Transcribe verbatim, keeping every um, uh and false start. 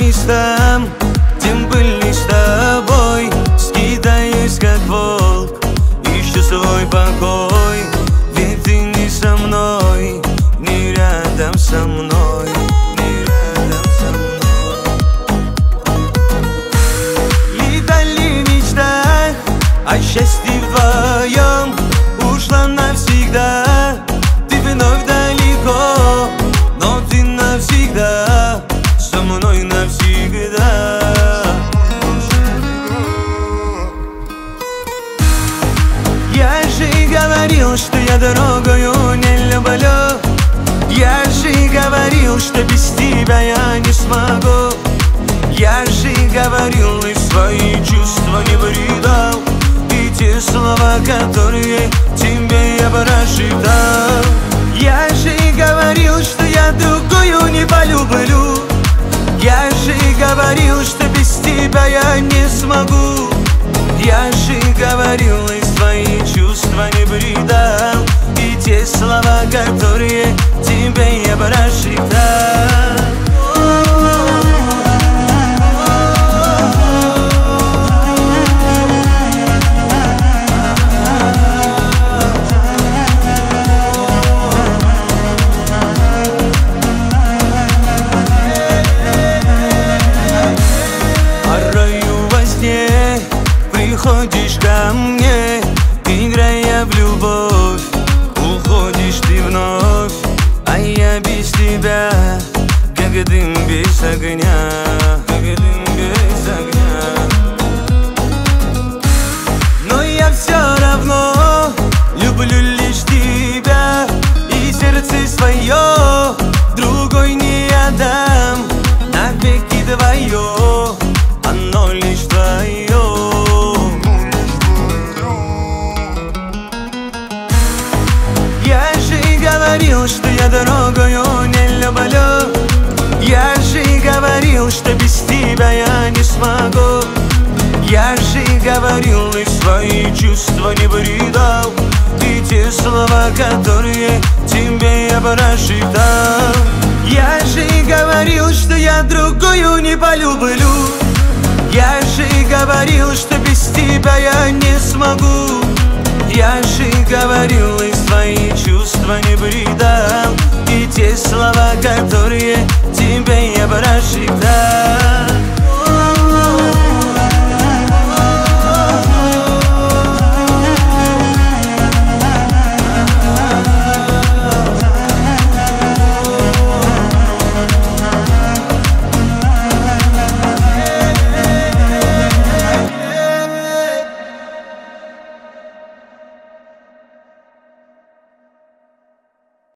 местам, тем были с тобой. Скидаюсь как волк, ищу свой покой. Ведь ты не со мной, не рядом со мной, не рядом со мной. Летали в мечтах о счастье вдвоем, ушла навсегда. Ты вновь далеко, но ты навсегда со мной навсегда. Я же говорил, что я дорогою не люблю. Я же говорил, что без тебя я не смогу. Я же говорил и свои чувства не предал. И те слова, которые тебе я прошептал. Я же говорил, что я другую не полюблю. Я же говорил, что без тебя я не смогу. Я же говорил и свои чувства не предал. И те слова, которые тебе я прошептал. Приходишь ко мне, играя в любовь. Уходишь ты вновь, а я без тебя, как дым без огня, как дым без огня. Но я все равно люблю лишь тебя, и сердце свое другой не отдам. Навеки твое, оно лишь твое. Говорил, что я дорогою не люблю. Я же говорил, что без тебя я не смогу. Я же говорил и свои чувства не предал. И те слова, которые тебе я прошептал. Я же говорил, что я другую не полюблю. Я же говорил, что без тебя я не смогу. Я же говорил и свои чувства не предал. И те слова, которые тебе я прошептал.